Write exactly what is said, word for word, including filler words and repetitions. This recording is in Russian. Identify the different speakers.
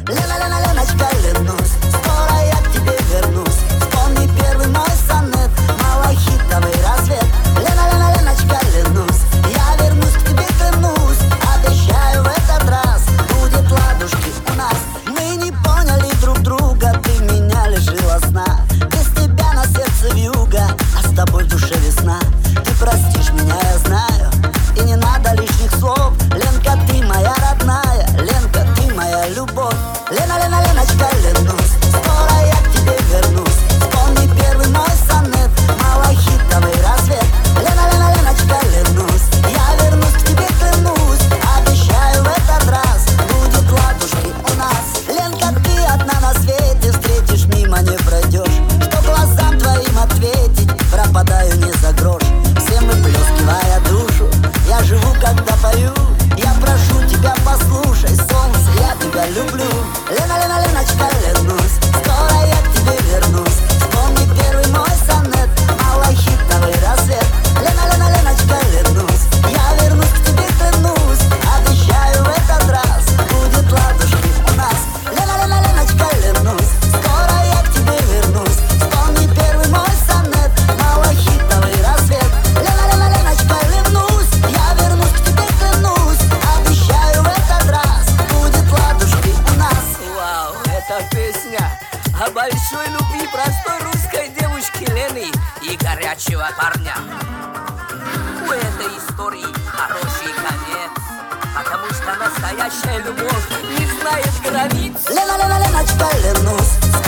Speaker 1: Лена, Лена, Леночка, клянусь, скоро я к тебе вернусь. Вспомни первый мой сонет, малахитовый рассвет. Лена, Лена, Леночка, клянусь, я вернусь к тебе, клянусь. Обещаю, в этот раз будет ладушки у нас. Мы не поняли друг друга, ты меня лишила сна. Без тебя на сердце вьюга, а с тобой в душе весна. Ты простишь меня, я знаю, и не надо лишних слов. Ленка, ты моя родная, Ленка, ты моя любовь. Лена, Лена, Леночка, клянусь, скоро я к тебе вернусь. Вспомни первый мой сонет, малахитовый рассвет. Лена, Лена, Леночка, клянусь, я вернусь к тебе, клянусь. Обещаю, в этот раз будет ладушки у нас. Ленка, ты одна на свете, встретишь, мимо не пройдешь. Что глазам твоим ответить, пропадаю не за грош. Всем выплескивая душу, я живу, когда пою. Я прошу тебя, послушай, солнце, я тебя люблю. Лена, Лена, Леночка, клянусь, скоро я к тебе вернусь. Вспомни первый мой сонет, малахитовый рассвет. Лена, Лена, Леночка, клянусь, я вернусь к тебе, клянусь. Обещаю, в этот раз будет ладушки у нас. Лена, Лена, Леночка, клянусь, скоро я к тебе вернусь. Вспомни первый мой сонет, малахитовый рассвет. Лена, Лена, Леночка, клянусь, я вернусь к тебе, клянусь. Обещаю, в этот раз будет ладушки у нас.
Speaker 2: Вау, эта песня о большой любви простой русской девушки Лены и горячего парня. У этой истории хороший конец, потому что настоящая любовь не знает границ.
Speaker 1: Лена, Лена, Леночка, клянусь,